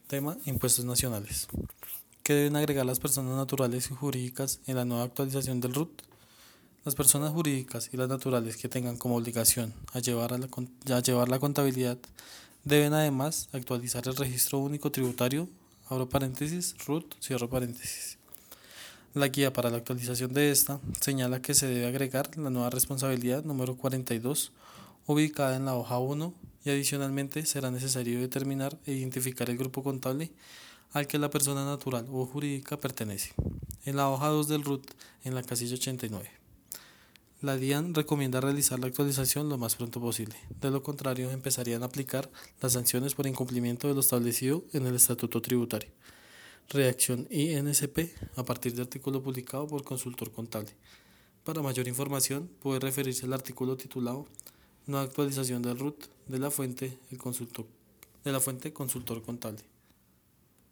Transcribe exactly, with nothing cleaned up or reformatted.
Tema: Impuestos nacionales. ¿Qué deben agregar las personas naturales y jurídicas en la nueva actualización del R U T? Las personas jurídicas y las naturales que tengan como obligación a llevar, a la, a llevar la contabilidad deben además actualizar el registro único tributario, abro paréntesis, R U T, cierro paréntesis. La guía para la actualización de esta señala que se debe agregar la nueva responsabilidad número cuarenta y dos, ubicada en la hoja uno, y adicionalmente será necesario determinar e identificar el grupo contable al que la persona natural o jurídica pertenece. En la hoja dos del R U T, en la casilla ochenta y nueve. La DIAN recomienda realizar la actualización lo más pronto posible, de lo contrario empezarían a aplicar las sanciones por incumplimiento de lo establecido en el Estatuto Tributario. Redacción I N S P a partir de artículo publicado por Consultor Contable. Para mayor información puede referirse al artículo titulado Nueva actualización del R U T de la fuente, el consultor, de la fuente Consultor Contable.